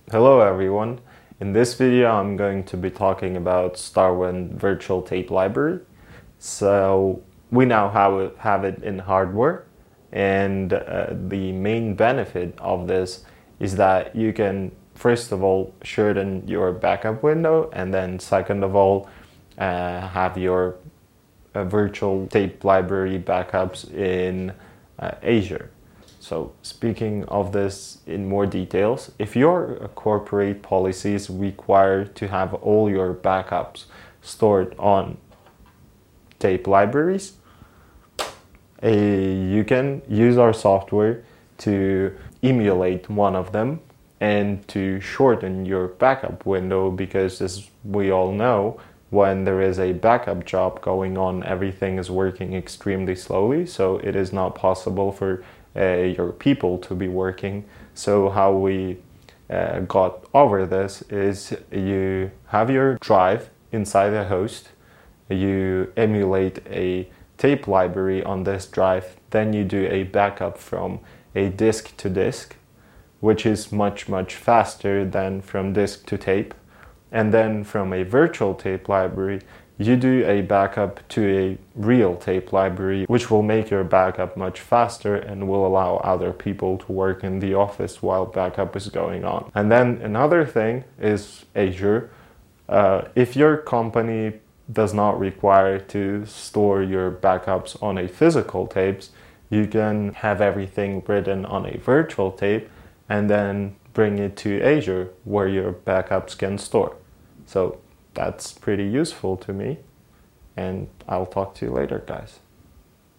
Hello everyone. In this video I'm going to be talking about StarWind Virtual Tape Library. So we now have it in hardware, and the main benefit of this is that you can first of all shorten your backup window, and then second of all have your virtual tape library backups in Azure. So speaking of this in more details, if your corporate policies require to have all your backups stored on tape libraries, you can use our software to emulate one of them and to shorten your backup window, because as we all know, when there is a backup job going on, everything is working extremely slowly, so it is not possible for your people to be working. So how we got over this is you have your drive inside a host, you emulate a tape library on this drive, then you do a backup from a disk to disk, which is much faster than from disk to tape. And then from a virtual tape library, you do a backup to a real tape library, which will make your backup much faster and will allow other people to work in the office while backup is going on. And then another thing is Azure. If your company does not require to store your backups on a physical tapes, you can have everything written on a virtual tape and then bring it to Azure where your backups can store. So that's pretty useful to me, and I'll talk to you later, guys.